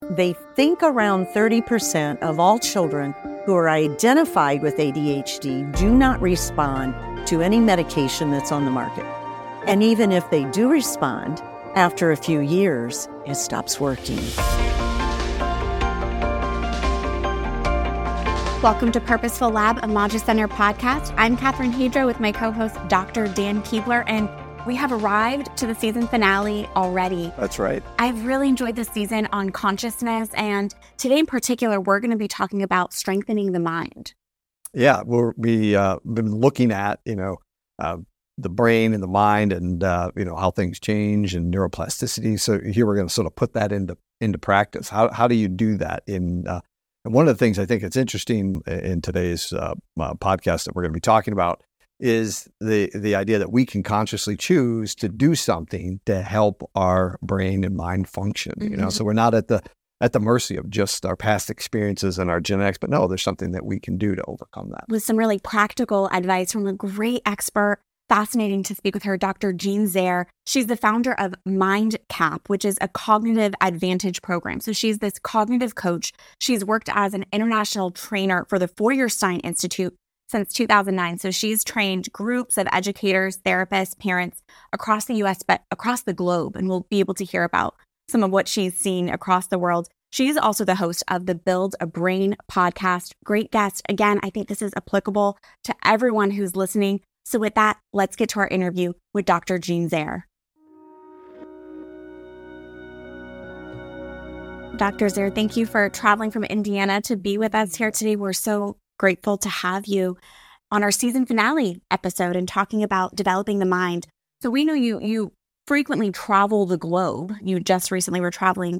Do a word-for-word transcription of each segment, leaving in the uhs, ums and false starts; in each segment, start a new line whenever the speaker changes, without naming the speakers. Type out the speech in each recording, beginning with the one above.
they think around thirty percent of all children who are identified with A D H D do not respond to any medication that's on the market. And even if they do respond, after a few years, it stops working.
Welcome to Purposeful Lab, a Maggia Center podcast. I'm Katherine Hedro with my co-host, Doctor Dan Keebler, and we have arrived to the season finale already.
That's right.
I've really enjoyed this season on consciousness, and today in particular, we're going to be talking about strengthening the mind.
Yeah, we're, we uh, been looking at, you know, uh, the brain and the mind and, uh, you know, how things change and neuroplasticity. So here we're going to sort of put that into into practice. How how do you do that? In uh, and one of the things I think it's interesting in today's uh, uh, podcast that we're going to be talking about is the the idea that we can consciously choose to do something to help our brain and mind function. Mm-hmm. You know, so we're not at the at the mercy of just our past experiences and our genetics, but no, there's something that we can do to overcome that.
With some really practical advice from a great expert. Fascinating to speak with her, Doctor Jean Zare. She's the founder of MindCap, which is a cognitive advantage program. So she's this cognitive coach. She's worked as an international trainer for the Feuerstein Institute since two thousand nine. So she's trained groups of educators, therapists, parents across the U S, but across the globe. And we'll be able to hear about some of what she's seen across the world. She's also the host of the Build a Brain podcast. Great guest. Again, I think this is applicable to everyone who's listening. So with that, let's get to our interview with Doctor Jean Zare. Doctor Zare, thank you for traveling from Indiana to be with us here today. We're so grateful to have you on our season finale episode and talking about developing the mind. So we know you you frequently travel the globe. You just recently were traveling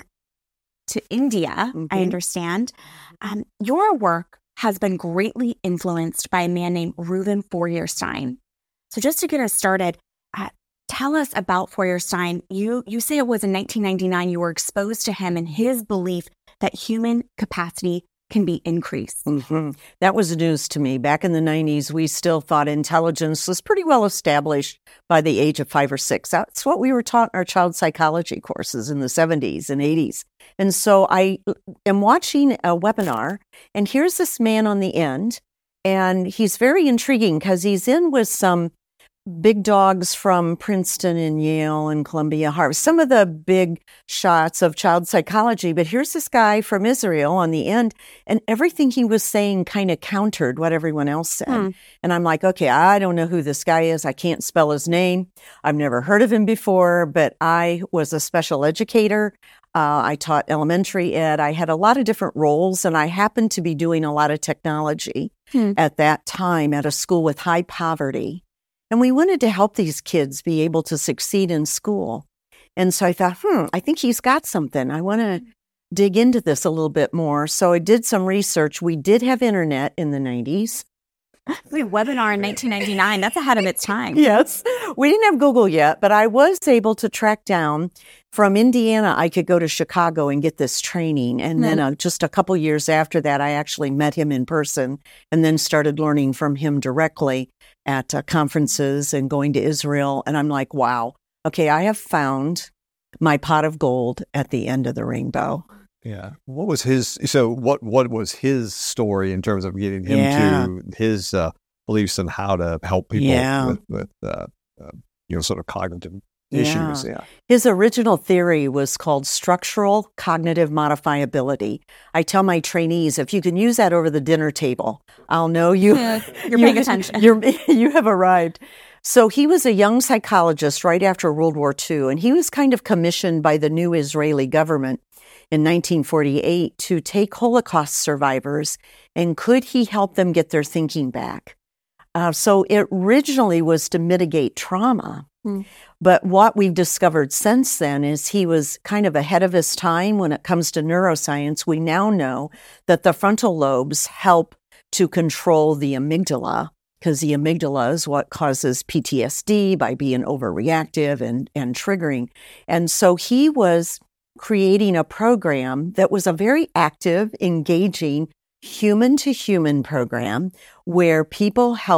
to India, mm-hmm. I understand. Um, your work has been greatly influenced by a man named Reuven Feuerstein. So just to get us started, uh, tell us about Feuerstein. You you say it was in nineteen ninety-nine you were exposed to him and his belief that human capacity can be increased.
Mm-hmm. That was news to me. Back in the nineties, we still thought intelligence was pretty well established by the age of five or six. That's what we were taught in our child psychology courses in the seventies and eighties. And so I am watching a webinar, and here's this man on the end, and he's very intriguing because he's in with some big dogs from Princeton and Yale and Columbia, Harvard, some of the big shots of child psychology. But here's this guy from Israel on the end, and everything he was saying kind of countered what everyone else said. Hmm. And I'm like, okay, I don't know who this guy is. I can't spell his name. I've never heard of him before, but I was a special educator. Uh, I taught elementary ed. I had a lot of different roles, and I happened to be doing a lot of technology hmm. at that time at a school with high poverty. And we wanted to help these kids be able to succeed in school. And so I thought, hmm, I think he's got something. I want to dig into this a little bit more. So I did some research. We did have internet in the nineties.
Wait, webinar in nineteen ninety-nine. That's ahead of its time.
Yes. We didn't have Google yet, but I was able to track down from Indiana. I could go to Chicago and get this training. And mm-hmm. then uh, just a couple years after that, I actually met him in person and then started learning from him directly at uh, conferences and going to Israel. And I'm like, wow, okay, I have found my pot of gold at the end of the rainbow.
Yeah. What was his, so what, what was his story in terms of getting him
yeah.
to his uh, beliefs and how to help people
yeah.
with, with uh, uh, you know, sort of cognitive
yeah.
issues? Yeah.
His original theory was called structural cognitive modifiability. I tell my trainees, if you can use that over the dinner table, I'll know you.
Yeah, you're paying you, attention.
You're, you have arrived. So he was a young psychologist right after World War Two, and he was kind of commissioned by the new Israeli government in nineteen forty-eight to take Holocaust survivors, and could he help them get their thinking back? Uh, so it originally was to mitigate trauma. Mm. But what we've discovered since then is he was kind of ahead of his time when it comes to neuroscience. We now know that the frontal lobes help to control the amygdala, because the amygdala is what causes P T S D by being overreactive and, and triggering. And so he was creating a program that was a very active, engaging, human-to-human program where people helped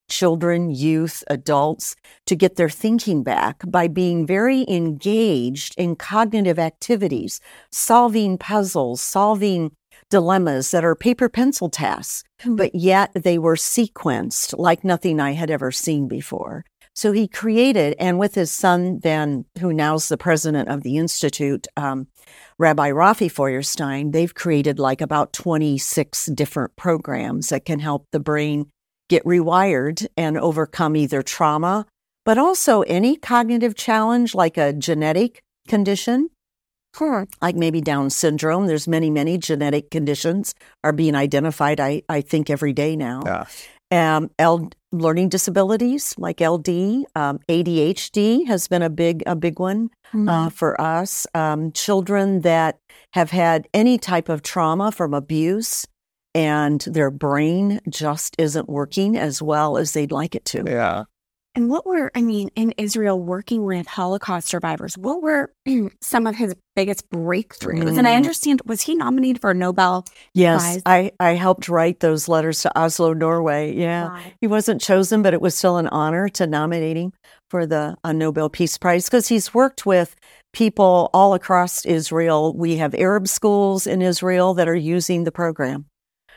children, youth, adults to get their thinking back by being very engaged in cognitive activities, solving puzzles, solving dilemmas that are paper pencil tasks, mm-hmm. but yet they were sequenced like nothing I had ever seen before. So he created, and with his son then, who now's the president of the Institute, um, Rabbi Rafi Feuerstein, they've created like about twenty-six different programs that can help the brain get rewired and overcome either trauma, but also any cognitive challenge like a genetic condition,
Sure.
like maybe Down syndrome. There's many, many genetic conditions are being identified, I, I think, every day now.
Yeah.
Um, L, learning disabilities like L D, um, A D H D has been a big, a big one mm-hmm. uh, for us. Um, children that have had any type of trauma from abuse, and their brain just isn't working as well as they'd like it to.
Yeah.
And what were, I mean, in Israel, working with Holocaust survivors, what were some of his biggest breakthroughs? Mm. And I understand, was he nominated for a Nobel
yes,
Prize?
I, I helped write those letters to Oslo, Norway. Yeah. Wow. He wasn't chosen, but it was still an honor to nominate him for the uh, Nobel Peace Prize because he's worked with people all across Israel. We have Arab schools in Israel that are using the program.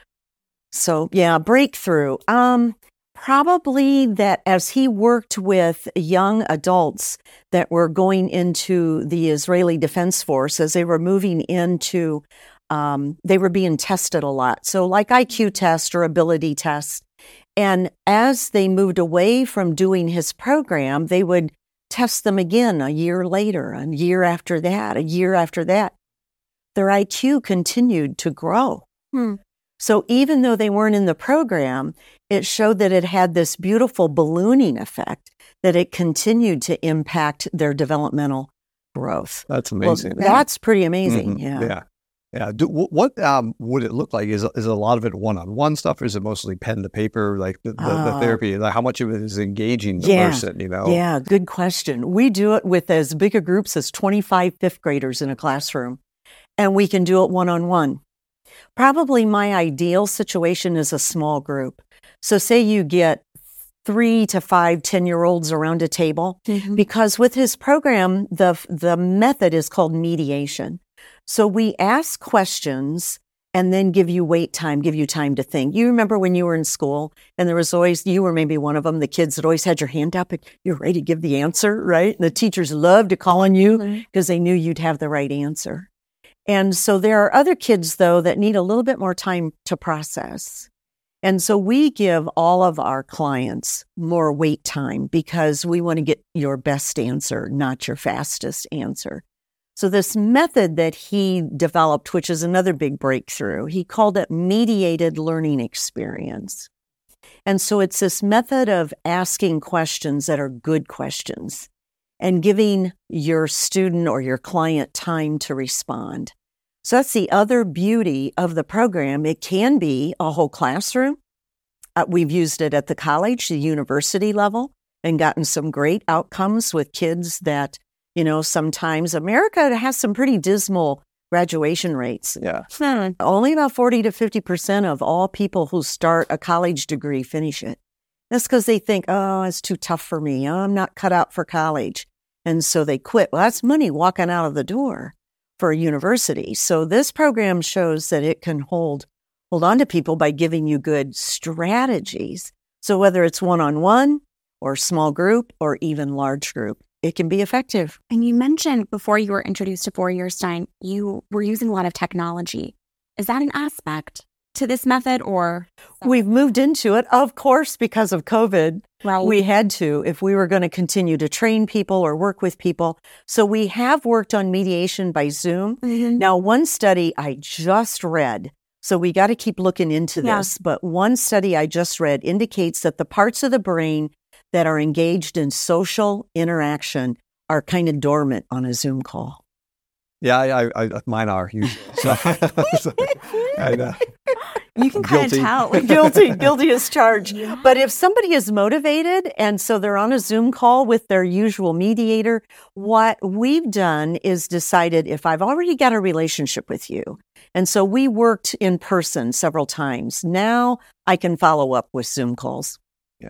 So, yeah, breakthrough. Um, probably that as he worked with young adults that were going into the Israeli Defense Force, as they were moving into, um, they were being tested a lot. So like I Q tests or ability tests. And as they moved away from doing his program, they would test them again a year later, a year after that, a year after that. Their I Q continued to grow.
Hmm.
So even though they weren't in the program, it showed that it had this beautiful ballooning effect, that it continued to impact their developmental growth.
That's amazing.
Well, that's pretty amazing.
Mm-hmm.
Yeah.
Yeah. Yeah. Do, what um, would it look like? Is, is a lot of it one-on-one stuff, or is it mostly pen to paper, like the, the, uh, the therapy? Like how much of it is engaging the
yeah,
person, you know?
Yeah, good question. We do it with as big a groups as twenty-five fifth graders in a classroom, and we can do it one-on-one. Probably my ideal situation is a small group. So say you get three to five ten-year-olds around a table, mm-hmm. because with his program, the the method is called mediation. So we ask questions and then give you wait time, give you time to think. You remember when you were in school and there was always, you were maybe one of them, the kids that always had your hand up and you're ready to give the answer, right? And the teachers loved to call on you because mm-hmm. they knew you'd have the right answer. And so there are other kids, though, that need a little bit more time to process. And so we give all of our clients more wait time because we want to get your best answer, not your fastest answer. So this method that he developed, which is another big breakthrough, he called it mediated learning experience. And so it's this method of asking questions that are good questions and giving your student or your client time to respond. So that's the other beauty of the program. It can be a whole classroom. Uh, we've used it at the college, the university level, and gotten some great outcomes with kids that, you know, sometimes America has some pretty dismal graduation rates.
Yeah.
Hmm. Only about forty to fifty percent of all people who start a college degree finish it. That's because they think, oh, it's too tough for me. I'm not cut out for college. And so they quit. Well, that's money walking out of the door for a university. So this program shows that it can hold hold on to people by giving you good strategies. So whether it's one-on-one or small group or even large group, it can be effective.
And you mentioned before you were introduced to Feuerstein, you were using a lot of technology. Is that an aspect to this method or?
We've moved into it, of course, because of COVID.
Right.
We had to if we were going to continue to train people or work with people. So we have worked on mediation by Zoom. Mm-hmm. Now, one study I just read, so we got to keep looking into
yeah.
this, but one study I just read indicates that the parts of the brain that are engaged in social interaction are kind of dormant on a Zoom call.
Yeah, I, I, I mine are usually. So, so, I know.
You can kind of tell.
guilty, guilty as charged. Yeah. But if somebody is motivated and so they're on a Zoom call with their usual mediator, what we've done is decided if I've already got a relationship with you, and so we worked in person several times, now I can follow up with Zoom calls.
Yeah.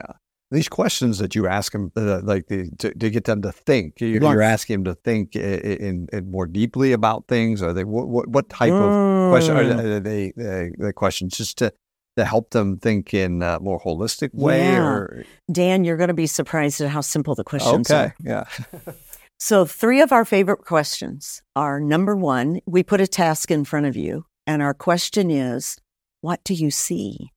These questions that you ask them, uh, like the, to, to get them to think, you're,
Yes.
you're asking them to think in, in, in more deeply about things. Are they what what, what type
Mm.
of question are they? Are they uh, the questions just to to help them think in a more holistic way?
Yeah.
Or
Dan, you're going to be surprised at how simple the questions
okay,
are.
yeah,
So three of our favorite questions are, number one, we put a task in front of you, and our question is, what do you see?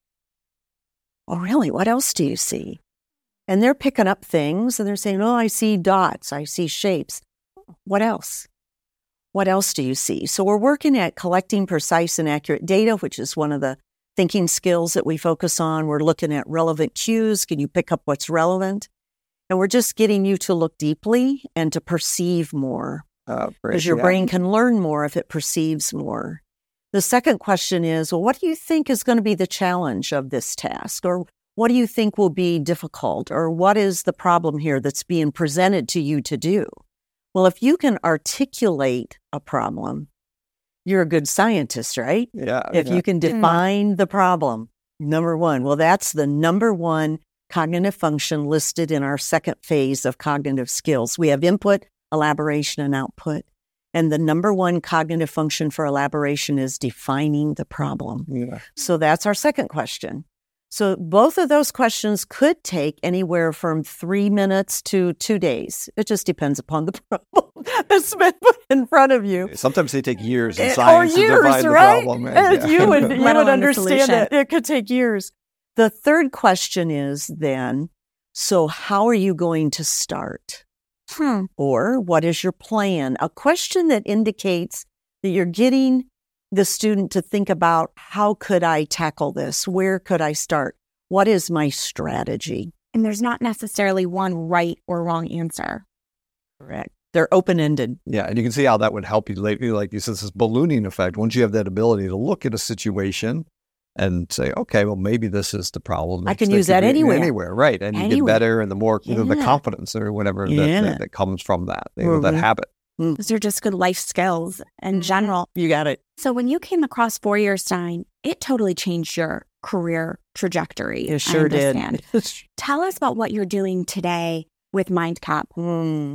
Oh, really? What else do you see? And they're picking up things, and they're saying, oh, I see dots, I see shapes. What else? What else do you see? So we're working at collecting precise and accurate data, which is one of the thinking skills that we focus on. We're looking at relevant cues. Can you pick up what's relevant? And we're just getting you to look deeply and to perceive more,
uh,
because your
yeah.
brain can learn more if it perceives more. The second question is, well, what do you think is going to be the challenge of this task? Or what do you think will be difficult? Or what is the problem here that's being presented to you to do? Well, if you can articulate a problem, you're a good scientist, right?
Yeah,
If
yeah.
you can define the problem, number one, well, that's the number one cognitive function listed in our second phase of cognitive skills. We have input, elaboration, and output. And the number one cognitive function for elaboration is defining the problem.
Yeah.
So that's our second question. So both of those questions could take anywhere from three minutes to two days. It just depends upon the problem that's been put in front of you.
Sometimes they take years in
Eh,
science
or years,
to define
right?
the problem.
And
Yeah.
you would, you
Let
would
alone the
understand
solution.
it. It could take years. The third question is then, so how are you going to start?
Hmm.
Or what is your plan? A question that indicates that you're getting the student to think about, how could I tackle this? Where could I start? What is my strategy?
And there's not necessarily one right or wrong answer.
Correct. They're open-ended.
Yeah, and you can see how that would help you lately. Like you said, this ballooning effect. Once you have that ability to look at a situation and say, okay, well, maybe this is the problem.
I can
That
use
could
that
be
anywhere.
Anywhere, right. And you get
Anywhere.
better, and the more you know, the
Yeah.
confidence or whatever that,
Yeah.
that, that comes from that, you know, that
Mhm.
habit.
Those are just good life skills in general.
You got it.
So when you came across Four-Year Stein, it totally changed your career trajectory.
You
I
sure did.
understand. Tell us about what you're doing today with MindCap.
Hmm.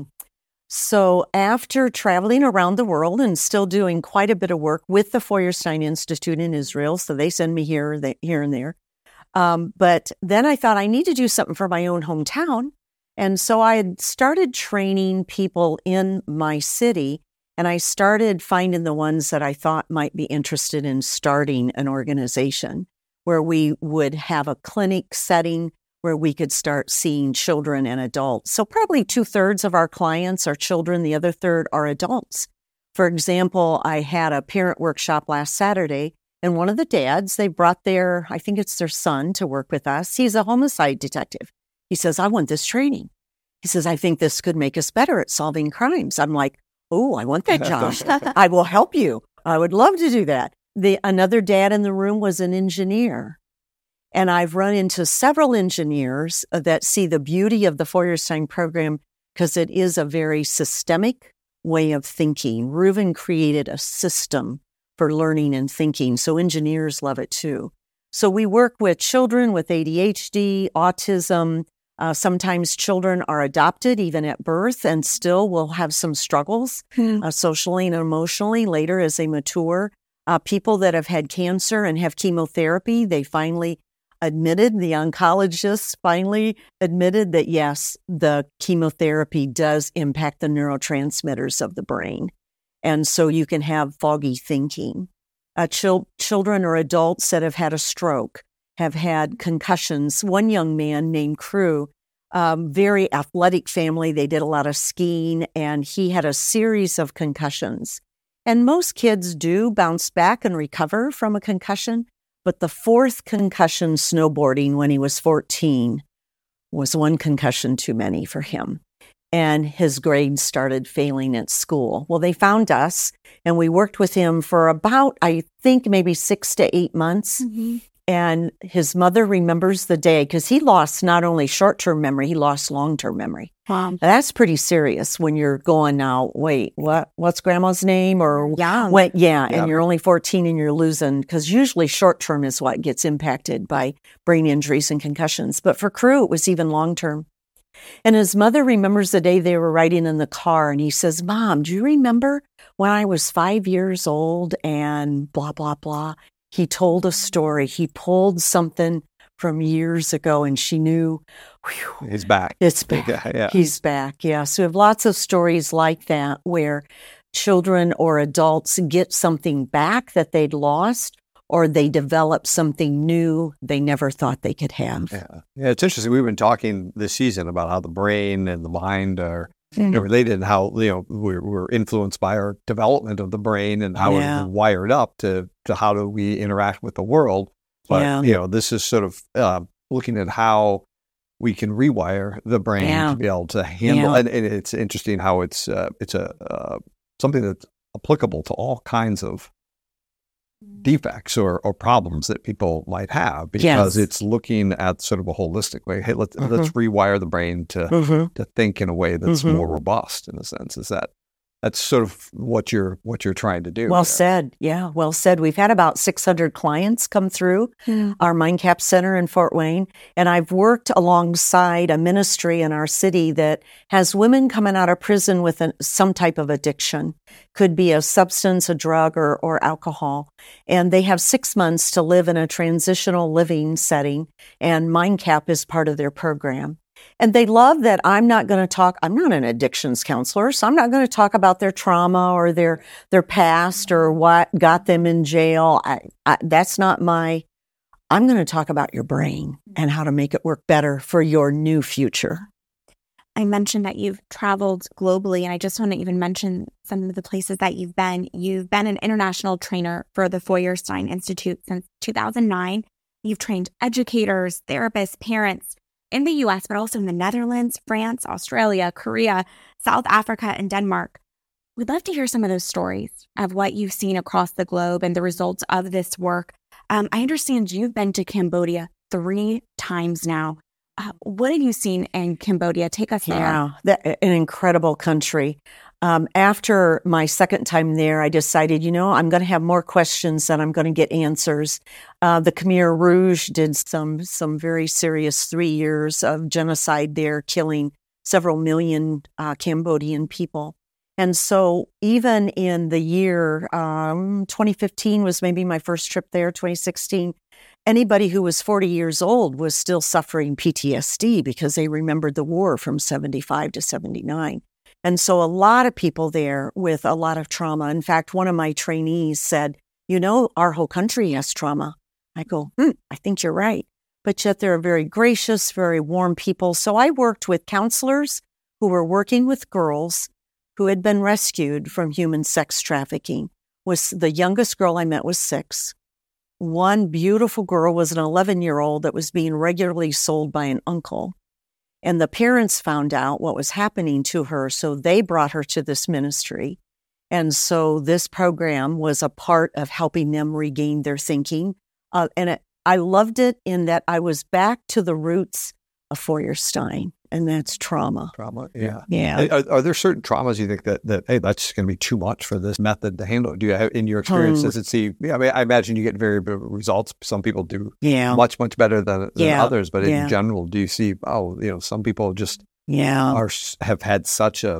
So after traveling around the world and still doing quite a bit of work with the Four-Year Stein Institute in Israel, so they send me here, they, here and there. Um, but then I thought I need to do something for my own hometown. And so I had started training people in my city, and I started finding the ones that I thought might be interested in starting an organization where we would have a clinic setting where we could start seeing children and adults. So probably two-thirds of our clients are children. The other third are adults. For example, I had a parent workshop last Saturday, and one of the dads, they brought their, I think it's their son, to work with us. He's a homicide detective. He says, I want this training. He says, I think this could make us better at solving crimes. I'm like, oh, I want that job. I will help you. I would love to do that. The another dad in the room was an engineer. And I've run into several engineers that see the beauty of the Four-Year Stein program because it is a very systemic way of thinking. Reuven created a system for learning and thinking, so engineers love it too. So we work with children with A D H D, autism. Uh, sometimes children are adopted even at birth and still will have some struggles
Hmm.
uh, socially and emotionally later as they mature. Uh, people that have had cancer and have chemotherapy, they finally admitted, the oncologists finally admitted that, yes, the chemotherapy does impact the neurotransmitters of the brain. And so you can have foggy thinking. Uh, chil- children or adults that have had a stroke, have had concussions. One young man named Crew, um, very athletic family. They did a lot of skiing, and he had a series of concussions. And most kids do bounce back and recover from a concussion. But the fourth concussion snowboarding when he was fourteen was one concussion too many for him. And his grades started failing at school. Well, they found us, and we worked with him for about, I think, maybe six to eight months.
Mhm.
And his mother remembers the day because he lost not only short-term memory, he lost long-term memory.
Wow.
That's pretty serious when you're going now, wait, what? What's grandma's name? Or
Young.
When, yeah,
Yeah.
and you're only fourteen and you're losing, because usually short-term is what gets impacted by brain injuries and concussions. But for Crew, it was even long-term. And his mother remembers the day they were riding in the car, and he says, Mom, do you remember when I was five years old and blah, blah, blah? He told a story. He pulled something from years ago, and she knew, whew,
He's back.
it's back.
Yeah, yeah.
He's back. Yeah. So we have lots of stories like that where children or adults get something back that they'd lost, or they develop something new they never thought they could have.
Yeah. Yeah, it's interesting. We've been talking this season about how the brain and the mind are you know, related, and how you know we're, we're influenced by our development of the brain and how
Yeah.
it's wired up to to how do we interact with the world. But
Yeah.
you know, this is sort of uh, looking at how we can rewire the brain
Yeah.
to be able to handle.
Yeah.
And, and it's interesting how it's uh, it's a uh, something that's applicable to all kinds of defects or, or problems that people might have, because
Yes.
it's looking at sort of a holistic way. Hey, let's
Mhm.
let's rewire the brain to
Mm-hmm.
to think in a way that's
Mhm.
more robust. In a sense, is that that's sort of what you're what you're trying to do.
Well
there.
said. Yeah, well said. We've had about six hundred clients come through
Hmm.
our MindCap Center in Fort Wayne. And I've worked alongside a ministry in our city that has women coming out of prison with an, some type of addiction. Could be a substance, a drug, or, or alcohol. And they have six months to live in a transitional living setting. And MindCap is part of their program. And they love that I'm not going to talk, I'm not an addictions counselor, so I'm not going to talk about their trauma or their their past or what got them in jail. I, I, that's not my, I'm going to talk about your brain and how to make it work better for your new future.
I mentioned that you've traveled globally, and I just want to even mention some of the places that you've been. You've been an international trainer for the Feuerstein Institute since two thousand nine. You've trained educators, therapists, parents in the U S, but also in the Netherlands, France, Australia, Korea, South Africa, and Denmark. We'd love to hear some of those stories of what you've seen across the globe and the results of this work. Um, I understand you've been to Cambodia three times now. Uh, what have you seen in Cambodia? Take us there.
Yeah, that, an incredible country. Um, after my second time there, I decided, you know, I'm going to have more questions than I'm going to get answers. Uh, the Khmer Rouge did some some very serious three years of genocide there, killing several million uh, Cambodian people. And so even in the year um, twenty fifteen was maybe my first trip there, twenty sixteen, anybody who was forty years old was still suffering P T S D because they remembered the war from seventy-five to seventy-nine. And so a lot of people there with a lot of trauma. In fact, one of my trainees said, you know, our whole country has trauma. I go, hmm, I think you're right. But yet they're very gracious, very warm people. So I worked with counselors who were working with girls who had been rescued from human sex trafficking. Was the youngest girl I met was six. One beautiful girl was an eleven-year-old that was being regularly sold by an uncle. And the parents found out what was happening to her, so they brought her to this ministry. And so this program was a part of helping them regain their thinking. Uh, and it, I loved it in that I was back to the roots of Feuerstein, and that's trauma.
Trauma, yeah.
Yeah.
Are, are there certain traumas you think that, that hey, that's going to be too much for this method to handle? Do you have, in your experience,
Hmm.
does it see, yeah, I mean, I imagine you get variable results. Some people do
Yeah.
much, much better than, than
Yeah.
others, but
Yeah.
in general, do you see, oh, you know, some people just
Yeah.
are have had such a, a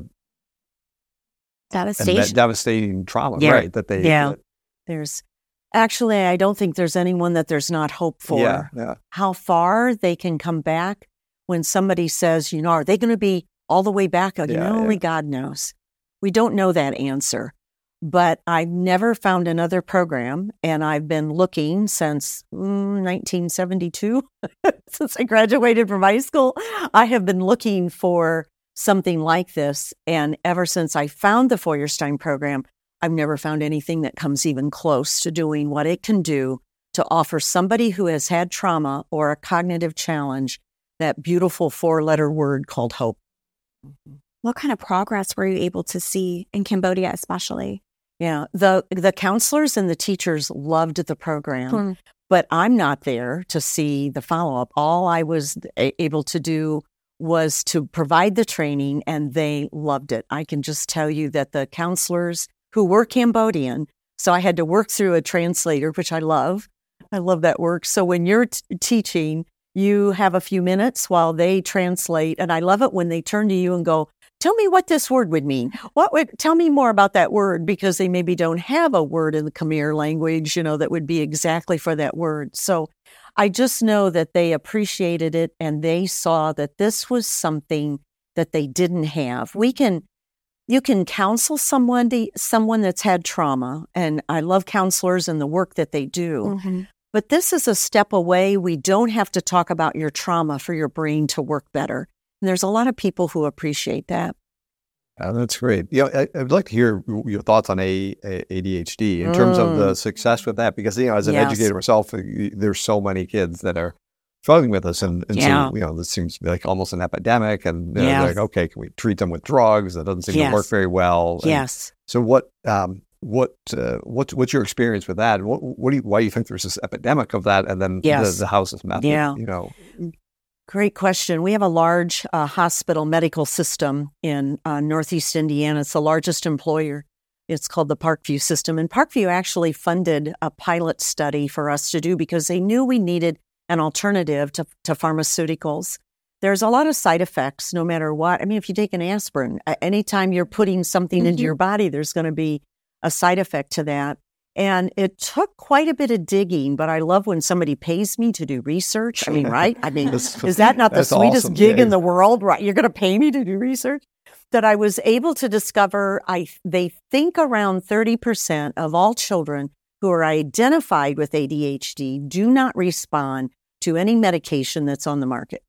Devastation.
devastating trauma,
Yeah.
right? That they,
Yeah.
that-
There's actually, I don't think there's anyone that there's not hope for.
yeah, yeah.
How far they can come back when somebody says, you know, are they going to be all the way back? You
Yeah,
know, only
yeah.
God knows. We don't know that answer. But I've never found another program, and I've been looking since mm, nineteen seventy-two, since I graduated from high school. I have been looking for something like this, and ever since I found the Feuerstein program, I've never found anything that comes even close to doing what it can do to offer somebody who has had trauma or a cognitive challenge that beautiful four-letter word called hope.
What kind of progress were you able to see in Cambodia, especially?
Yeah, the the counselors and the teachers loved the program.
Hmm.
but I'm not there to see the follow-up. All I was a- able to do was to provide the training, and they loved it. I can just tell you that the counselors who were Cambodian, so I had to work through a translator, which I love. I love that work. So when you're t- teaching, you have a few minutes while they translate, and I love it when they turn to you and go, tell me what this word would mean. What would, tell me more about that word, because they maybe don't have a word in the Khmer language, you know, that would be exactly for that word. So I just know that they appreciated it, and they saw that this was something that they didn't have. We can, you can counsel someone, to, someone that's had trauma, and I love counselors and the work that they do. Mm-hmm. But this is a step away. We don't have to talk about your trauma for your brain to work better. And there's a lot of people who appreciate that.
Oh, that's great. You know, I, I'd like to hear your thoughts on A D H D in terms mm. of the success with that, because, you know, as an yes. educator myself, there's so many kids that are struggling with this. And, and yeah. so, you know, this seems to be like almost an epidemic. And you know, yes. like, okay, can we treat them with drugs? That doesn't seem yes. to work very well. And
yes.
So what, um, what, uh, what, what's your experience with that? What, what do you, why do you think there's this epidemic of that? And then yes. the, the house's method, yeah. you know?
Great question. We have a large uh, hospital medical system in uh, Northeast Indiana. It's the largest employer. It's called the Parkview system. And Parkview actually funded a pilot study for us to do because they knew we needed an alternative to, to pharmaceuticals. There's a lot of side effects no matter what. I mean, if you take an aspirin, anytime you're putting something mm-hmm. into your body, there's going to be a side effect to that. And it took quite a bit of digging, but I love when somebody pays me to do research. I mean, right? I mean, is that not the sweetest awesome, gig Dave. in the world, right? You're going to pay me to do research? That I was able to discover, I they think around thirty percent of all children who are identified with A D H D do not respond to any medication that's on the market.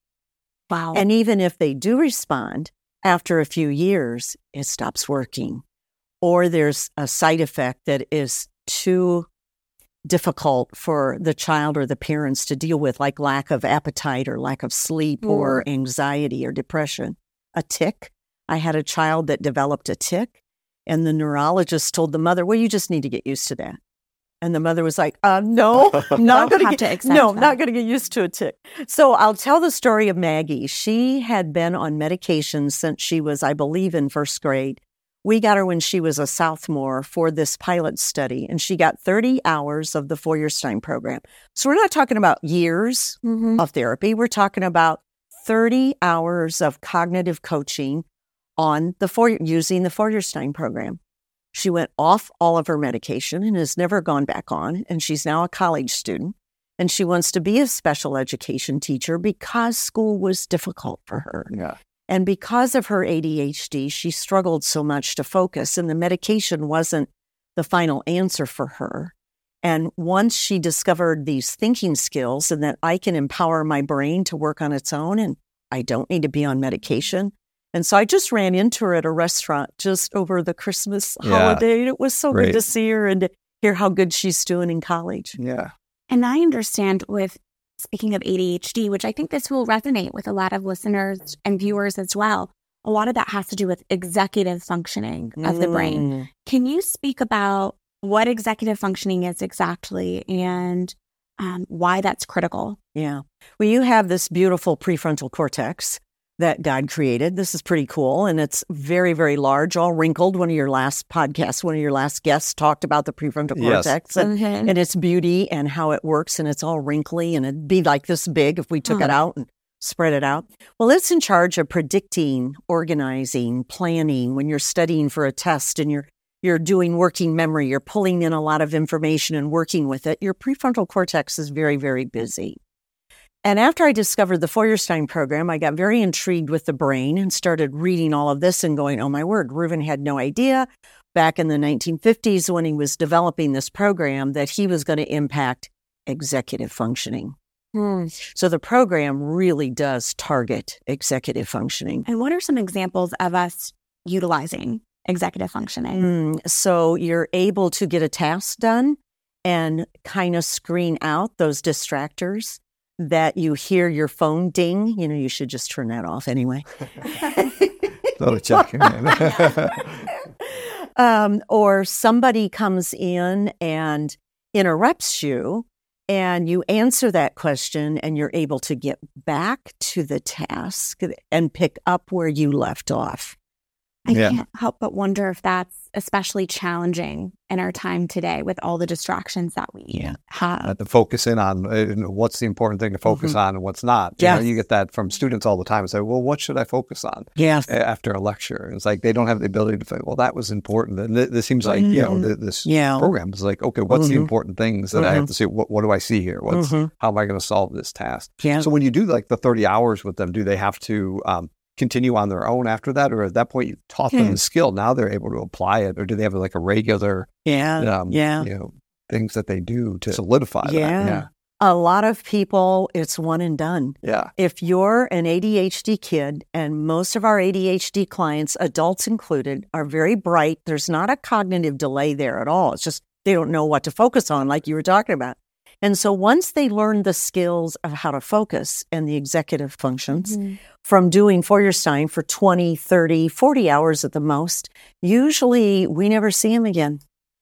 Wow.
And even if they do respond, after a few years, it stops working. Or there's a side effect that is too difficult for the child or the parents to deal with, like lack of appetite or lack of sleep mm. or anxiety or depression. A tic. I had a child that developed a tic, and the neurologist told the mother, well, you just need to get used to that. And the mother was like, uh, no, I'm not going to get, no, that. not going to get used to a tic. So I'll tell the story of Maggie. She had been on medication since she was, I believe, in first grade. We got her when she was a sophomore for this pilot study, and she got thirty hours of the Feuerstein program. So we're not talking about years mm-hmm. of therapy. We're talking about thirty hours of cognitive coaching on the Feuer, using the Feuerstein program. She went off all of her medication and has never gone back on, and she's now a college student, and she wants to be a special education teacher because school was difficult for her.
Yeah.
And because of her A D H D, she struggled so much to focus, and the medication wasn't the final answer for her. And once she discovered these thinking skills and that I can empower my brain to work on its own and I don't need to be on medication. And so I just ran into her at a restaurant just over the Christmas yeah. holiday. And it was so Great. good to see her and to hear how good she's doing in college.
Yeah.
And I understand with speaking of A D H D, which I think this will resonate with a lot of listeners and viewers as well, a lot of that has to do with executive functioning of mm. the brain. Can you speak about what executive functioning is exactly and um, why that's critical?
Yeah. Well, you have this beautiful prefrontal cortex that God created. This is pretty cool. And it's very, very large, all wrinkled. One of your last podcasts, one of your last guests talked about the prefrontal
yes.
cortex and, mm-hmm. and its beauty and how it works. And it's all wrinkly and it'd be like this big if we took oh. it out and spread it out. Well, it's in charge of predicting, organizing, planning. When you're studying for a test and you're you're doing working memory, you're pulling in a lot of information and working with it, your prefrontal cortex is very, very busy. And after I discovered the Feuerstein program, I got very intrigued with the brain and started reading all of this and going, oh my word, Reuven had no idea back in the nineteen fifties when he was developing this program that he was going to impact executive functioning. Hmm. So the program really does target executive functioning.
And what are some examples of us utilizing executive functioning?
Mm, so you're able to get a task done and kind of screen out those distractors. That you hear your phone ding, you know, you should just turn that off anyway.
Not checking.
um, or somebody comes in and interrupts you, and you answer that question and you're able to get back to the task and pick up where you left off.
I
Yeah.
can't help but wonder if that's especially challenging in our time today with all the distractions that we
Yeah.
have.
Uh, to focus in on uh, you know, what's the important thing to focus
Mhm.
on and what's not. You
Yeah.
know, you get that from students all the time and say, well, what should I focus on
Yes.
a- after a lecture? It's like they don't have the ability to think, well, that was important. And th- this seems like, you know,
Mhm.
th- this
Yeah.
program is like, okay, what's the
Mhm.
important things that I have
Mhm.
to see? What, what do I see here? What's
Mhm.
How am I going to solve this task?
Yeah.
So when you do like the thirty hours with them, do they have to um, continue on their own after that? Or at that point, you've taught them
Hmm.
the skill. Now they're able to apply it. Or do they have like a regular,
Yeah.
um,
yeah.
you know, things that they do to solidify
Yeah.
that? Yeah.
A lot of people, it's one and done.
Yeah.
If you're an A D H D kid, and most of our A D H D clients, adults included, are very bright, there's not a cognitive delay there at all. It's just they don't know what to focus on, like you were talking about. And so once they learn the skills of how to focus and the executive functions
Mhm.
from doing Feuerstein for twenty, thirty, forty hours at the most, usually we never see them again.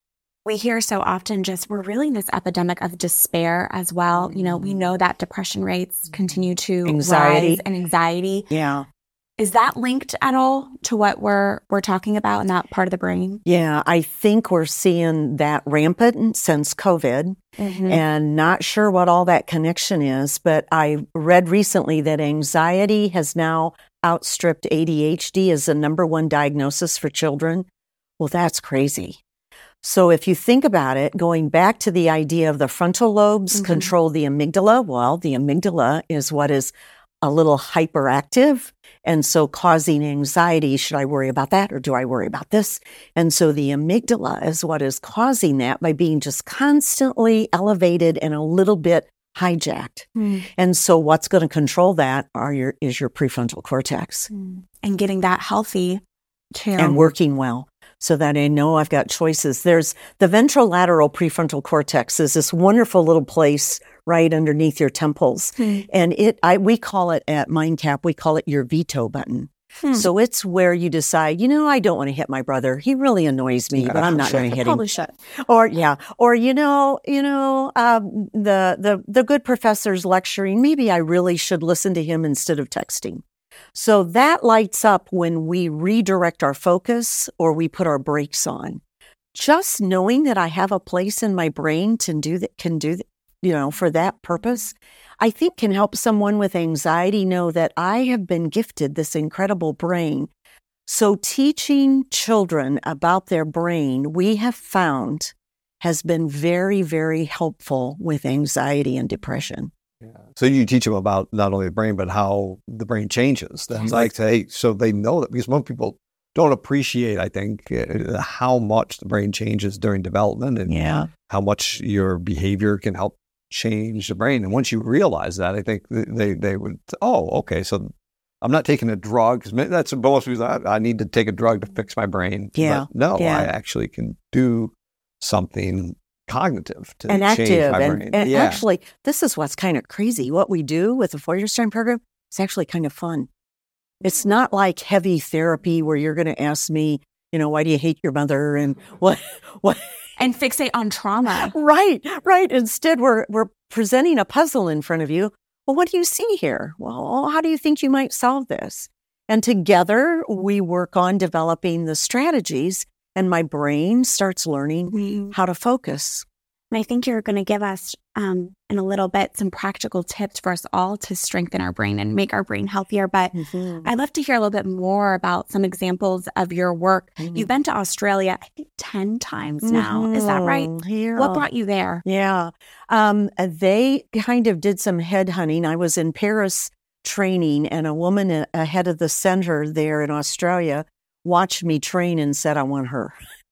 We hear so often just we're really in this epidemic of despair as well. You know, we know that depression rates continue to
Anxiety.
rise and anxiety.
Yeah.
Is that linked at all to what we're we're talking about in that part of the brain?
Yeah, I think we're seeing that rampant since COVID.
Mm-hmm.
And not sure what all that connection is, but I read recently that anxiety has now outstripped A D H D as the number one diagnosis for children. Well, that's crazy. So if you think about it, going back to the idea of the frontal lobes
Mhm.
control the amygdala, well, the amygdala is what is a little hyperactive, and so causing anxiety. Should I worry about that or do I worry about this? And so the amygdala is what is causing that by being just constantly elevated and a little bit hijacked.
Mm.
And so what's going to control that are your is your prefrontal cortex
And getting that healthy too.
and working well so that I know I've got choices. There's the ventrolateral prefrontal cortex is this wonderful little place right underneath your temples.
Hmm.
And it, I, we call it at MindCap, we call it your veto button.
Hmm.
So it's where you decide, you know, I don't want to hit my brother. He really annoys me, but I'm not going to
I
hit him.
probably should.
Or yeah, or you know, you know, um, the the the good professor's lecturing. Maybe I really should listen to him instead of texting. So that lights up when we redirect our focus or we put our brakes on. Just knowing that I have a place in my brain to do that, can do that, you know, for that purpose, I think can help someone with anxiety know that I have been gifted this incredible brain. So teaching children about their brain, we have found, has been very, very helpful with anxiety and depression.
Yeah. So you teach them about not only the brain, but how the brain changes. That's like, hey, so they know that, because most people don't appreciate, I think, uh, how much the brain changes during development and
Yeah.
how much your behavior can help change the brain. And once you realize that, I think they, they would, oh, okay, so I'm not taking a drug, because that's most people, I, I need to take a drug to fix my brain.
Yeah.
But no,
Yeah.
I actually can do something cognitive to
And
change
active.
my
And,
brain.
and
yeah.
actually, this is what's kind of crazy. What we do with the Feuerstein program is actually kind of fun. It's not like heavy therapy where you're going to ask me, you know, why do you hate your mother and what, what?
And fixate on trauma.
Right, right. Instead, we're we're presenting a puzzle in front of you. Well, what do you see here? Well, how do you think you might solve this? And together, we work on developing the strategies, and my brain starts learning
Mm.
how to focus.
And I think you're going to give us, um, in a little bit, some practical tips for us all to strengthen our brain and make our brain healthier. But
Mm-hmm.
I'd love to hear a little bit more about some examples of your work. You've been to Australia, I think, ten times now. Is that right?
Mhm. Yeah.
What brought you there?
Yeah. Um, uh, they kind of did some headhunting. I was in Paris training, and a woman a- ahead of the center there in Australia watched me train and said, I want her.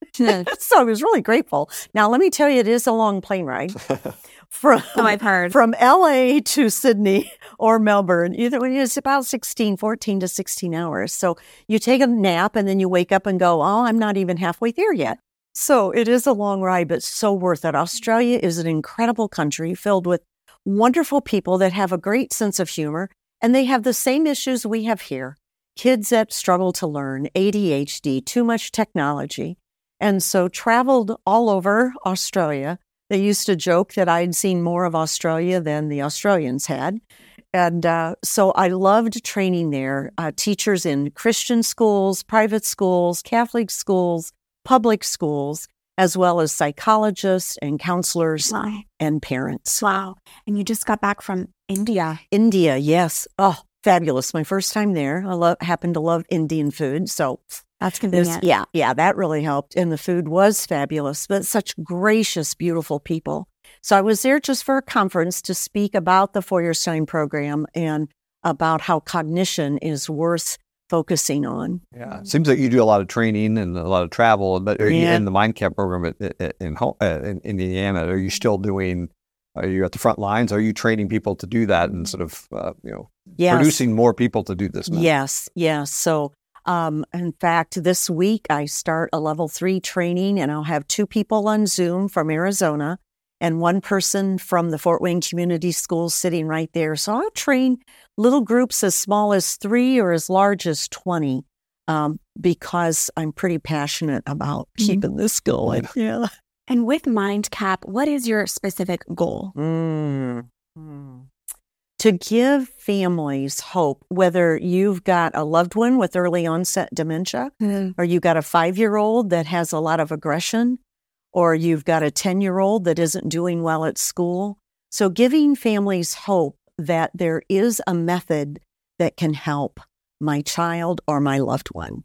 So I was really grateful. Now, let me tell you, it is a long plane ride from,
Oh, I've heard.
from L A to Sydney or Melbourne. Either way, it's about sixteen, fourteen to sixteen hours. So you take a nap and then you wake up and go, oh, I'm not even halfway there yet. So it is a long ride, but so worth it. Australia is an incredible country filled with wonderful people that have a great sense of humor, and they have the same issues we have here. Kids that struggle to learn, A D H D, too much technology. And so traveled all over Australia, They used to joke that I'd seen more of Australia than the Australians had. And uh, so I loved training there. Uh, teachers in Christian schools, private schools, Catholic schools, public schools, as well as psychologists and counselors
Wow.
and parents.
Wow. And you just got back from India.
India, yes. Oh, fabulous. My first time there. I love, happen to love Indian food. So
That's
this,
convenient.
yeah, yeah, that really helped. And the food was fabulous, but such gracious, beautiful people. So I was there just for a conference to speak about the Feuerstein program and about how cognition is worth focusing on.
Yeah, it seems like you do a lot of training and a lot of travel, but are you
Yeah.
in the Mind Camp program at, at, in, Ho- uh, in Indiana, are you still doing, are you at the front lines? Are you training people to do that and sort of, uh, you know,
Yes.
producing more people to do this now?
Yes, yes. So, um, in fact, this week I start a level three training, and I'll have two people on Zoom from Arizona and one person from the Fort Wayne Community Schools sitting right there. So I'll train little groups as small as three or as large as twenty, um, because I'm pretty passionate about
Mhm.
keeping this going. Yeah.
And with MindCap, what is your specific goal?
Mm. Mm. To give families hope, whether you've got a loved one with early onset dementia, or you got a five-year-old that has a lot of aggression, or you've got a ten-year-old that isn't doing well at school. So giving families hope that there is a method that can help my child or my loved one.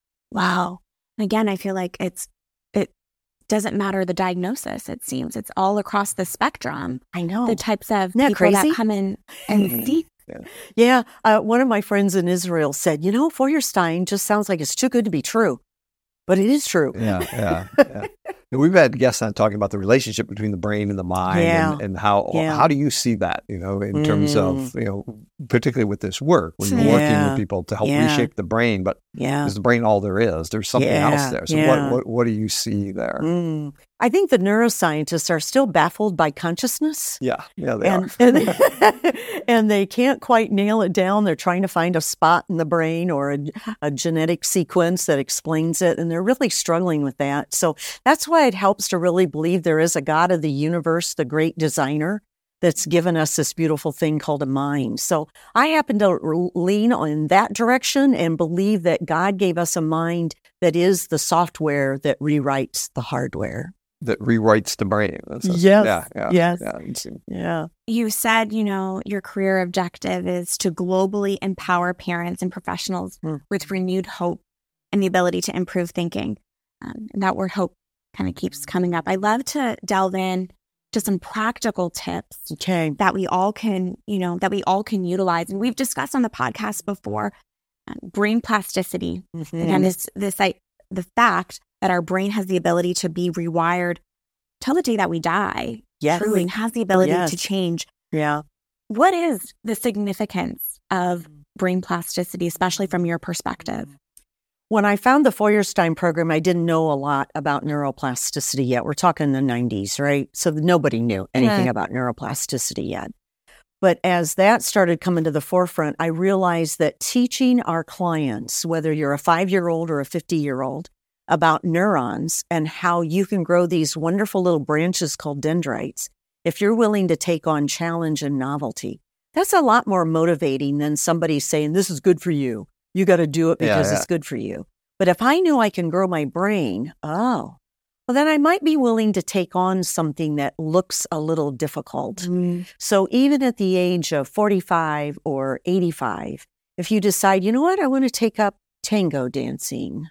Wow. And again, I feel like it's it doesn't matter the diagnosis, it seems. It's all across the spectrum.
I know.
The types of
Isn't that
people
crazy?
that come in and seek.
Yeah. Uh, one of my friends in Israel said, you know, Feuerstein just sounds like it's too good to be true. But it is true.
Yeah, yeah, yeah. And we've had guests on talking about the relationship between the brain and the mind,
Yeah.
and, and how
Yeah.
how do you see that? You know, in terms of, you know, particularly with this work when you're working
Yeah.
with people to help
Yeah.
reshape the brain. But
Yeah.
is the brain all there is? There's something
Yeah.
else there. So
Yeah.
what, what what do you see there?
Mm. I think the neuroscientists are still baffled by consciousness.
Yeah, yeah, they
And,
are.
and, and they can't quite nail it down. They're trying to find a spot in the brain or a, a genetic sequence that explains it. And they're really struggling with that. So that's why it helps to really believe there is a God of the universe, the great designer, that's given us this beautiful thing called a mind. So I happen to r- lean in that direction and believe that God gave us a mind that is the software that rewrites the hardware.
That rewrites the brain. That's a-
Yes,
Yeah, yeah,
yes.
yeah. It's-
Yeah.
You said, you know, your career objective is to globally empower parents and professionals
Mm.
with renewed hope and the ability to improve thinking. Um, and that word hope kind of keeps coming up. I love to delve in to some practical tips
Okay.
that we all can, you know, that we all can utilize. And we've discussed on the podcast before, um, brain plasticity.
Mhm.
Again, this, this, I, the fact that our brain has the ability to be rewired till the day that we die,
Yes.
truly, and has the ability
Yes.
to change.
Yeah.
What is the significance of brain plasticity, especially from your perspective?
When I found the Feuerstein program, I didn't know a lot about neuroplasticity yet. We're talking the nineties, right? So nobody knew anything
Yeah.
about neuroplasticity yet. But as that started coming to the forefront, I realized that teaching our clients, whether you're a five-year-old or a fifty-year-old, about neurons and how you can grow these wonderful little branches called dendrites, if you're willing to take on challenge and novelty, that's a lot more motivating than somebody saying, this is good for you. You got to do it
Yeah,
because
yeah.
it's good for you. But if I knew I can grow my brain, oh, well, then I might be willing to take on something that looks a little difficult. So even at the age of forty-five or eighty-five, if you decide, you know what, I want to take up tango dancing,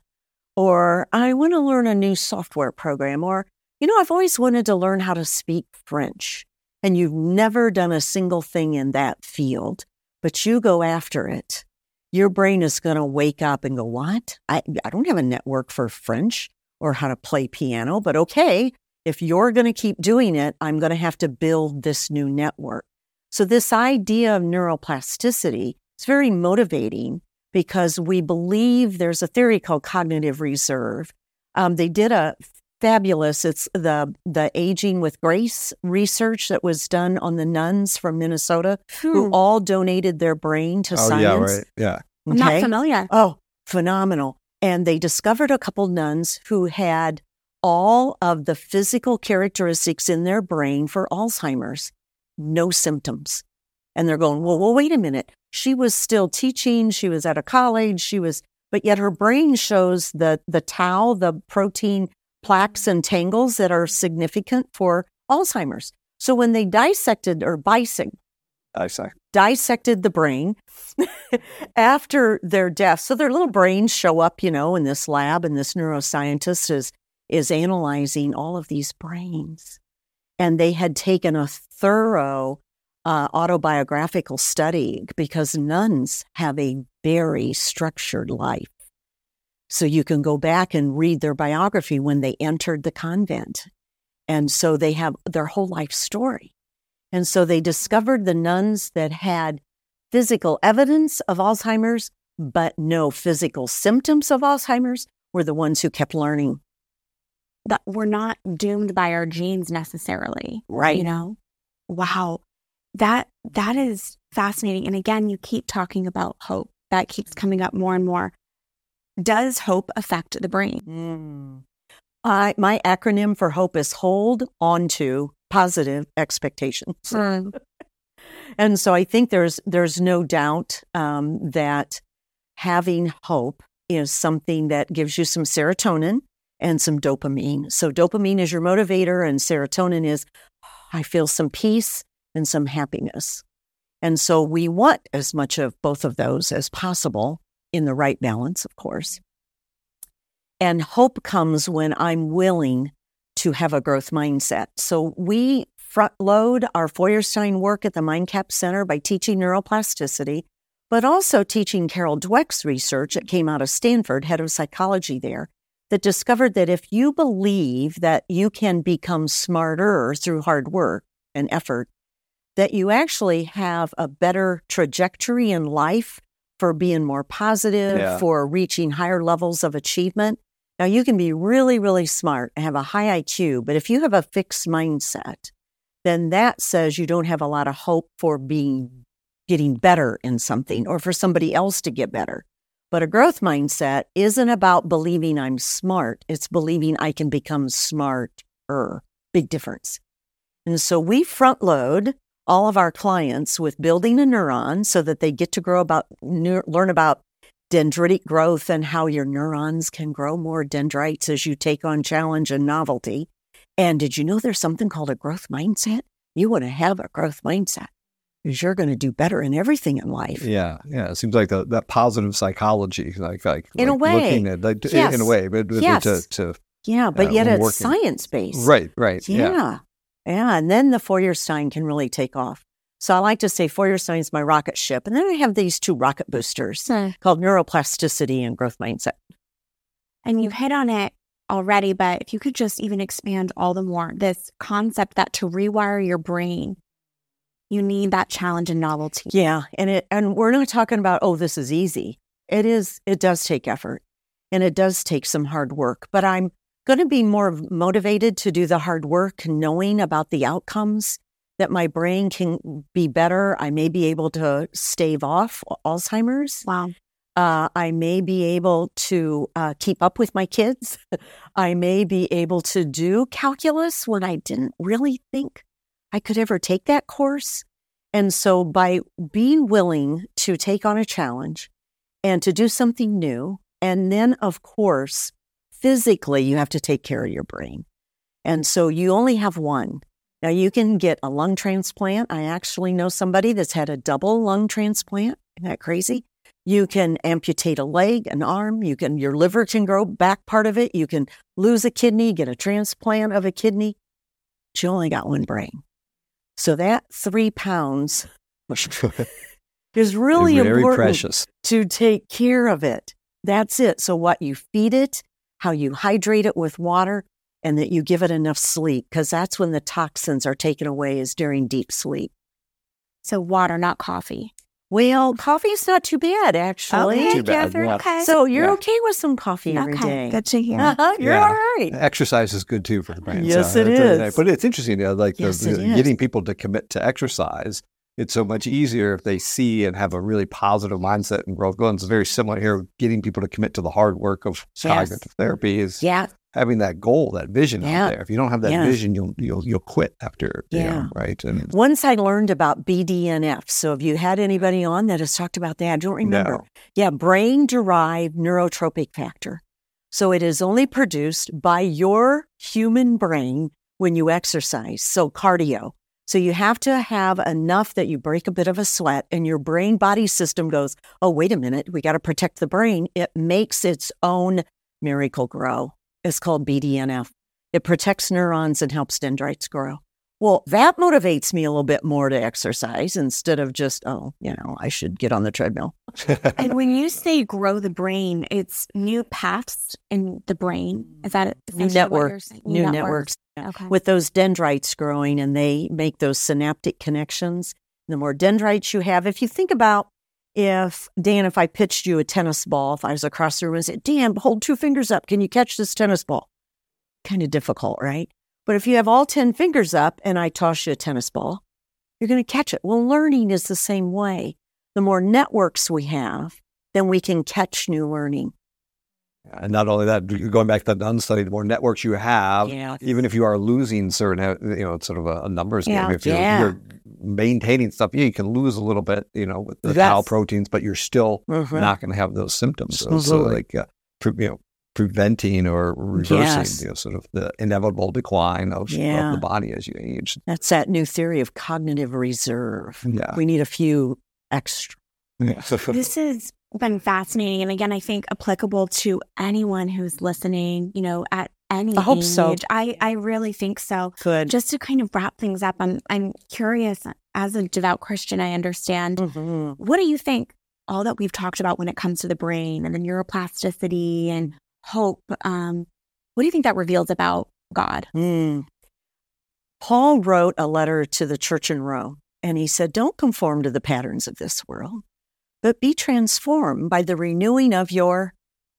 or I want to learn a new software program, or, you know, I've always wanted to learn how to speak French, and you've never done a single thing in that field, but you go after it, your brain is going to wake up and go, what? I, I don't have a network for French or how to play piano, but okay, if you're going to keep doing it, I'm going to have to build this new network. So this idea of neuroplasticity is very motivating because we believe there's a theory called cognitive reserve. Um, they did a fabulous, it's the the Aging with Grace research that was done on the nuns from Minnesota who all donated their brain to
Oh,
science.
yeah, right. Yeah.
I'm not
Okay?
familiar.
Oh, phenomenal. And they discovered a couple nuns who had all of the physical characteristics in their brain for Alzheimer's, no symptoms. And they're going, well, well, wait a minute. She was still teaching. She was at a college. She was, but yet her brain shows the, the tau, the protein plaques and tangles that are significant for Alzheimer's. So when they dissected or bisect,
Dissect.
dissected the brain after their death, so their little brains show up, you know, in this lab, and this neuroscientist is, is analyzing all of these brains. And they had taken a thorough uh, autobiographical study because nuns have a very structured life. So you can go back and read their biography when they entered the convent. And so they have their whole life story. And so they discovered the nuns that had physical evidence of Alzheimer's, but no physical symptoms of Alzheimer's, were the ones who kept learning.
That we're not doomed by our genes necessarily.
Right.
You know? Wow. That that is fascinating. And again, you keep talking about hope. That keeps coming up more and more. Does hope affect the brain?
Mm. I, my acronym for hope is hold on to positive expectations.
Mm.
And so I think there's there's no doubt um, that having hope is something that gives you some serotonin and some dopamine. So dopamine is your motivator, and serotonin is, I feel some peace and some happiness. And so we want as much of both of those as possible in the right balance, of course. And hope comes when I'm willing to have a growth mindset. So we front load our Feuerstein work at the MindCap Center by teaching neuroplasticity, but also teaching Carol Dweck's research that came out of Stanford, head of psychology there, that discovered that if you believe that you can become smarter through hard work and effort, that you actually have a better trajectory in life for being more positive,
Yeah.
for reaching higher levels of achievement. Now, you can be really, really smart and have a high I Q, but if you have a fixed mindset, then that says you don't have a lot of hope for being getting better in something or for somebody else to get better. But a growth mindset isn't about believing I'm smart. It's believing I can become smarter. Big difference. And so we front load all of our clients with building a neuron so that they get to grow about, learn about dendritic growth and how your neurons can grow more dendrites as you take on challenge and novelty. And did you know there's something called a growth mindset? You want to have a growth mindset because you're going to do better in everything in life.
Yeah, yeah. It seems like the, that positive psychology, like like
in
like
a way,
looking at like,
yes.
in a way, but, but
yes.
to, to
yeah, but
uh,
yet
when
it's
working.
science based.
Right, right.
Yeah.
Yeah.
yeah, and then the Feuerstein can really take off. So I like to say Feuerstein's my rocket ship, and then I have these two rocket boosters
Hmm.
called neuroplasticity and growth mindset.
And you hit on it already, but if you could just even expand all the more, this concept that to rewire your brain, you need that challenge and novelty.
Yeah, and it and we're not talking about, oh, this is easy. It is, it does take effort, and it does take some hard work, but I'm going to be more motivated to do the hard work, knowing about the outcomes, that my brain can be better. I may be able to stave off Alzheimer's.
Wow.
Uh, I may be able to uh, keep up with my kids. I may be able to do calculus when I didn't really think I could ever take that course. And so by being willing to take on a challenge and to do something new, and then, of course, physically, you have to take care of your brain. And so you only have one. Now, you can get a lung transplant. I actually know somebody that's had a double lung transplant. Isn't that crazy? You can amputate a leg, an arm. You can, your liver can grow back part of it. You can lose a kidney, get a transplant of a kidney. But you only got one brain. So that three pounds is really
very
important
precious.
to take care of it. That's it. So what you feed it, how you hydrate it with water, and that you give it enough sleep, because that's when the toxins are taken away, is during deep sleep.
So water, not coffee.
Well, coffee is not too bad, actually.
Okay,
Too bad,
Catherine.
yeah.
Okay.
So you're
Yeah.
okay with some coffee every
okay.
day.
Good to hear.
Uh-huh, you're
Yeah.
all right.
Exercise is good too for the brain.
Yes,
so
it
it's-
is.
But it's interesting, you know, like the,
Yes, it
the-
is.
getting people to commit to exercise. It's so much easier if they see and have a really positive mindset and growth goals. It's very similar here. Getting people to commit to the hard work of
Yes.
cognitive therapy is
Yeah.
having that goal, that vision
Yeah.
out there. If you don't have that
Yeah.
vision, you'll you'll you'll quit after, you
Yeah.
know, right? And
Once I learned about B D N F. So have you had anybody on that has talked about that? I don't remember.
No.
Yeah, brain-derived neurotropic factor. So it is only produced by your human brain when you exercise, so cardio. So you have to have enough that you break a bit of a sweat and your brain-body system goes, oh, wait a minute, we got to protect the brain. It makes its own miracle grow. It's called B D N F. It protects neurons and helps dendrites grow. Well, that motivates me a little bit more to exercise instead of just, oh, you know, I should get on the treadmill.
And when you say grow the brain, it's new paths in the brain. Is that
New
essentially what
network,
you're saying?
new networks.
Okay.
With those dendrites growing and they make those synaptic connections. The more dendrites you have, if you think about if, Dan, if I pitched you a tennis ball, if I was across the room and said, Dan, hold two fingers up. Can you catch this tennis ball? Kind of difficult, right? But if you have all ten fingers up and I toss you a tennis ball, you're going to catch it. Well, learning is the same way. The more networks we have, then we can catch new learning.
And not only that, going back to that Dunn study, the more networks you have,
Yeah.
even if you are losing certain, you know, it's sort of a, a numbers
Yeah.
game. If you're,
Yeah.
you're maintaining stuff, yeah, you can lose a little bit, you know, with the
Yes.
tau proteins, but you're still
Mhm.
not going to have those symptoms. So, so
Absolutely.
like, uh, pre- you know, preventing or reversing,
Yes.
you know, sort of the inevitable decline of,
Yeah.
of the body as you age.
That's that new theory of cognitive reserve.
Yeah.
We need a few extra.
Yeah.
This has been fascinating. And again, I think applicable to anyone who's listening, you know, at any
I hope
age.
so.
I, I really think so.
Good.
Just to kind of wrap things up, I'm, I'm curious, as a devout Christian, I understand.
Mhm.
What do you think all that we've talked about when it comes to the brain and the neuroplasticity and hope, um, what do you think that reveals about God?
Mm. Paul wrote a letter to the church in Rome, and he said, don't conform to the patterns of this world, but be transformed by the renewing of your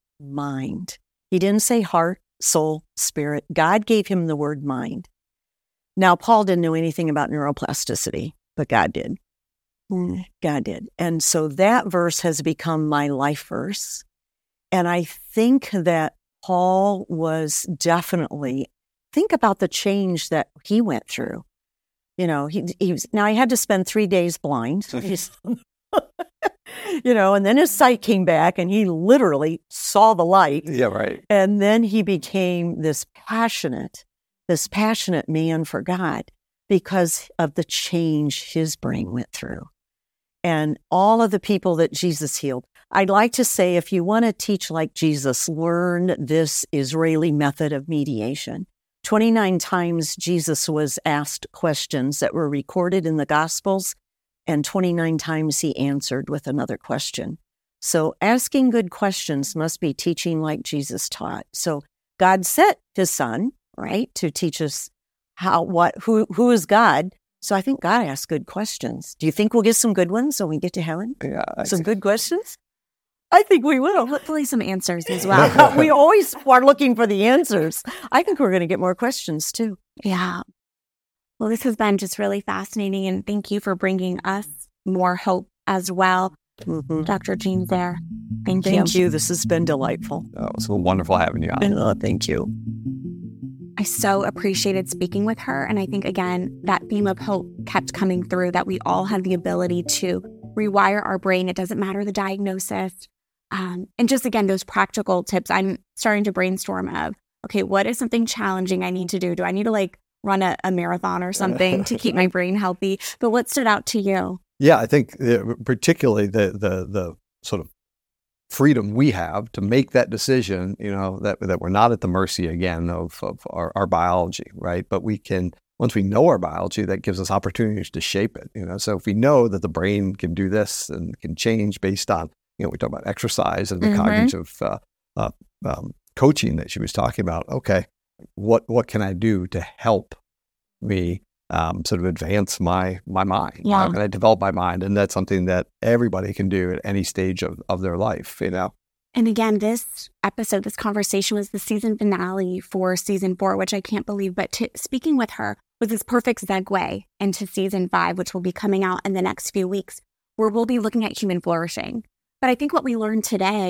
mind. He didn't say heart, soul, spirit. God gave him the word mind. Now, Paul didn't know anything about neuroplasticity, but God did. God did. And so that verse has become my life verse. And I think that Paul was definitely, think about the change that he went through. You know, he, he was, now he had to spend three days blind. He's- you know, and then his sight came back and he literally saw the light.
Yeah, right.
And then he became this passionate, this passionate man for God because of the change his brain went through. And all of the people that Jesus healed. I'd like to say, if you want to teach like Jesus, learn this Israeli method of mediation. twenty-nine times Jesus was asked questions that were recorded in the Gospels, and twenty-nine times he answered with another question. So asking good questions must be teaching like Jesus taught. So God sent his son, right, to teach us how, what, who, who is God. So I think God asks good questions. Do you think we'll get some good ones when we get to heaven?
Yeah. I
Some
see.
good questions? I think we will.
Hopefully some answers as well.
We always are looking for the answers. I think we're going to get more questions too.
Yeah. Well, this has been just really fascinating. And thank you for bringing us more hope as well.
Mhm.
Doctor Jean there. Thank you.
Thank you. This has been delightful.
Oh, it's wonderful having you on.
Oh, thank you.
I so appreciated speaking with her. And I think, again, that theme of hope kept coming through, that we all have the ability to rewire our brain. It doesn't matter the diagnosis. Um, and just, again, those practical tips. I'm starting to brainstorm of, okay, what is something challenging I need to do? Do I need to like run a, a marathon or something to keep my brain healthy? But what stood out to you?
Yeah, I think uh, particularly the the the sort of freedom we have to make that decision, you know, that that we're not at the mercy again of, of our, our biology, right? But we can, once we know our biology, that gives us opportunities to shape it, you know. So if we know that the brain can do this and can change based on, you know, we talk about exercise and the
Mhm.
cognitive uh, uh, um, coaching that she was talking about. Okay, what what can I do to help me um, sort of advance my my mind?
Yeah.
How can I develop my mind? And that's something that everybody can do at any stage of, of their life, you know?
And again, this episode, this conversation was the season finale for season four, which I can't believe. But to, speaking with her was this perfect segue into season five, which will be coming out in the next few weeks, where we'll be looking at human flourishing. But I think what we learned today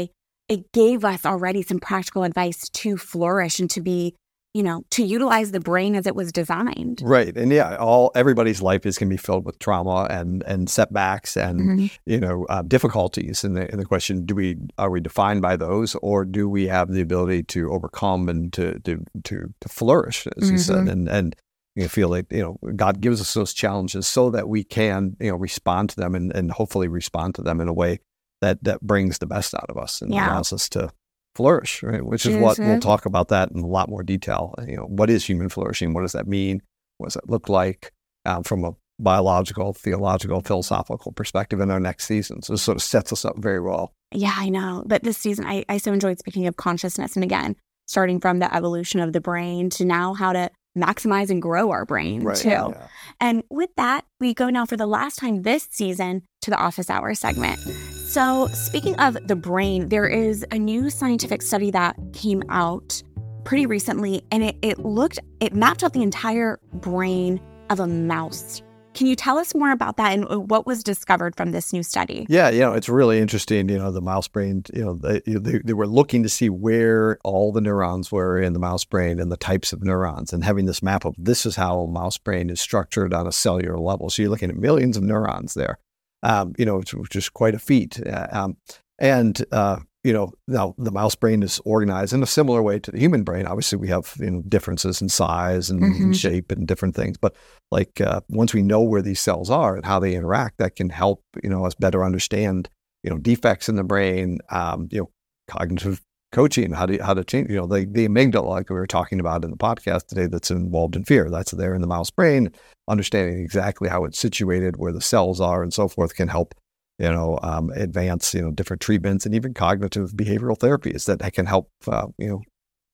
it gave us already some practical advice to flourish and to be, you know, to utilize the brain as it was designed.
Right. And yeah, all everybody's life is going to be filled with trauma and, and setbacks and, mm-hmm. you know, uh, difficulties. And the, and the question, do we, are we defined by those, or do we have the ability to overcome and to, to, to, to flourish, as mm-hmm. you said, and, and, you know, feel like, you know, God gives us those challenges so that we can, you know, respond to them and, and hopefully respond to them in a way that, that brings the best out of us and yeah. allows us to flourish, right? Which is mm-hmm. what we'll talk about that in a lot more detail. You know, what is human flourishing? What does that mean? What does that look like um, from a biological, theological, philosophical perspective in our next season? So it sort of sets us up very well.
Yeah, I know. But this season, I, I so enjoyed speaking of consciousness. And again, starting from the evolution of the brain to now how to maximize and grow our brain
right,
too.
Yeah.
And with that, we go now for the last time this season to the office hour segment. So speaking of the brain, there is a new scientific study that came out pretty recently, and it, it looked, it mapped out the entire brain of a mouse. Can you tell us more about that and what was discovered from this new study?
Yeah, you know, it's really interesting. You know, the mouse brain, you know, they, they, they were looking to see where all the neurons were in the mouse brain and the types of neurons, and having this map of this is how a mouse brain is structured on a cellular level. So you're looking at millions of neurons there, um, you know, which, which is quite a feat. Uh, um, and, uh, you know, now the mouse brain is organized in a similar way to the human brain. Obviously, we have, you know, differences in size and mm-hmm. shape and different things. But like uh, once we know where these cells are and how they interact, that can help, you know, us better understand, you know, defects in the brain, um, you know, cognitive coaching, how to how to change, you know, the, the amygdala, like we were talking about in the podcast today, that's involved in fear. That's there in the mouse brain. Understanding exactly how it's situated, where the cells are, and so forth can help, you know, um, advance, you know, different treatments and even cognitive behavioral therapies that can help, uh, you know,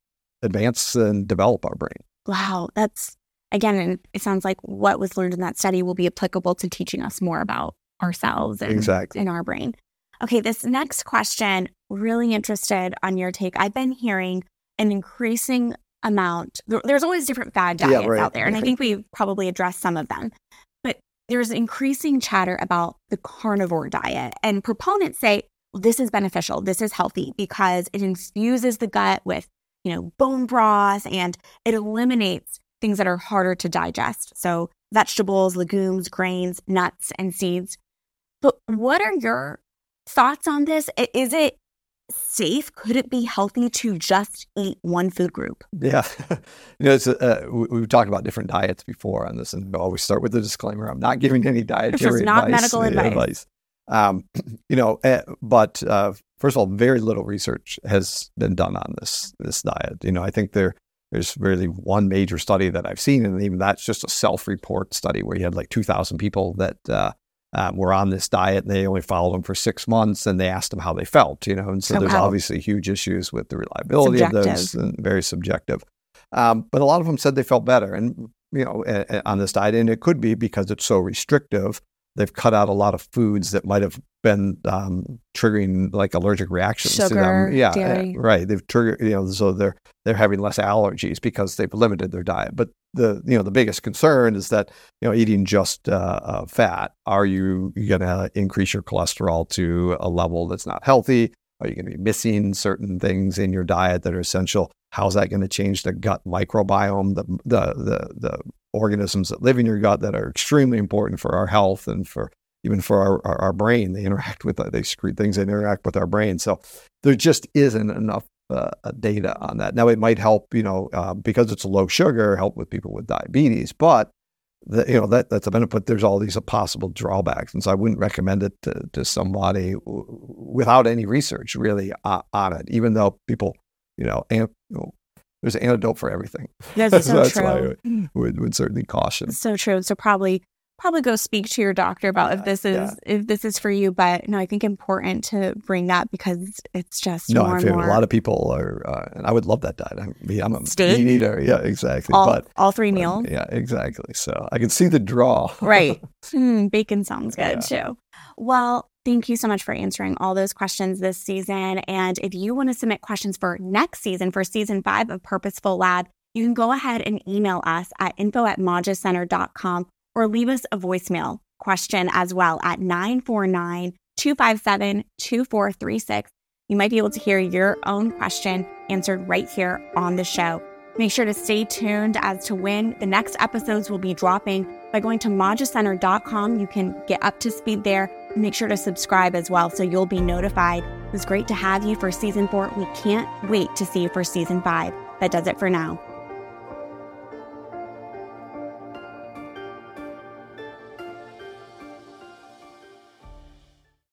advance and develop our brain.
Wow. That's, again, and it sounds like what was learned in that study will be applicable to teaching us more about ourselves and,
exactly.
and our brain. Okay, this next question, really interested on your take. I've been hearing an increasing amount, there's always different fad diets
yeah, right.
out there, and I think we've probably addressed some of them. There's increasing chatter about the carnivore diet, and proponents say, well, this is beneficial, this is healthy because it infuses the gut with, you know, bone broth, and it eliminates things that are harder to digest. So vegetables, legumes, grains, nuts, and seeds. But what are your thoughts on this? Is it safe? Could it be healthy to just eat one food group?
Yeah. you know, it's, uh, we, we've talked about different diets before on this, and we always start with the disclaimer. I'm not giving any dietary
this is not
advice.
medical advice. advice.
Um, you know, uh, but uh, first of all, very little research has been done on this this diet. You know, I think there there's really one major study that I've seen, and even that's just a self-report study where you had like two thousand people that uh, Um, were on this diet, and they only followed them for six months, and they asked them how they felt, you know, and so
oh,
there's
wow.
obviously huge issues with the reliability subjective. of those, and very subjective. Um, but a lot of them said they felt better, and you know, a, a, on this diet, and it could be because it's so restrictive. They've cut out a lot of foods that might have been um, triggering like allergic reactions
Sugar,
to them. Yeah,
dairy.
right. They've triggered, you know, so they're they're having less allergies because they've limited their diet. But the you know the biggest concern is that, you know, eating just uh, uh, fat, are you going to increase your cholesterol to a level that's not healthy? Are you going to be missing certain things in your diet that are essential? How's that going to change the gut microbiome, the the the the organisms that live in your gut that are extremely important for our health and for even for our, our, our brain? They interact with, they secrete things that interact with our brain. So there just isn't enough uh, data on that. Now it might help, you know, uh, because it's low sugar, help with people with diabetes, but the, you know, that that's a benefit. There's all these possible drawbacks. And so I wouldn't recommend it to, to somebody w- without any research really uh, on it, even though people, you know, and, you know, there's an antidote for everything.
That's so
that's
true.
why I would, would, would certainly caution.
So true. So probably probably go speak to your doctor about
yeah,
if this is
yeah.
if this is for you. But no, I think important to bring that because it's just
no.
more
I
and
feel
more.
a lot of people are, uh, and I would love that diet. I mean, I'm a
Steak?
meat eater. Yeah, exactly.
all,
but
all three
but,
meals.
Yeah, exactly. So I can see the draw.
Right. Mm, bacon sounds good
Yeah.
too. Well, thank you so much for answering all those questions this season. And if you want to submit questions for next season, for season five of Purposeful Lab, you can go ahead and email us at info at maja center dot com or leave us a voicemail question as well at nine four nine, two five seven, two four three six. you might be able to hear your own question answered right here on the show. Make sure to stay tuned as to when the next episodes will be dropping. By going to Madra Center dot com, you can get up to speed there. And make sure to subscribe as well so you'll be notified. It was great to have you for season four. We can't wait to see you for season five. That does it for now.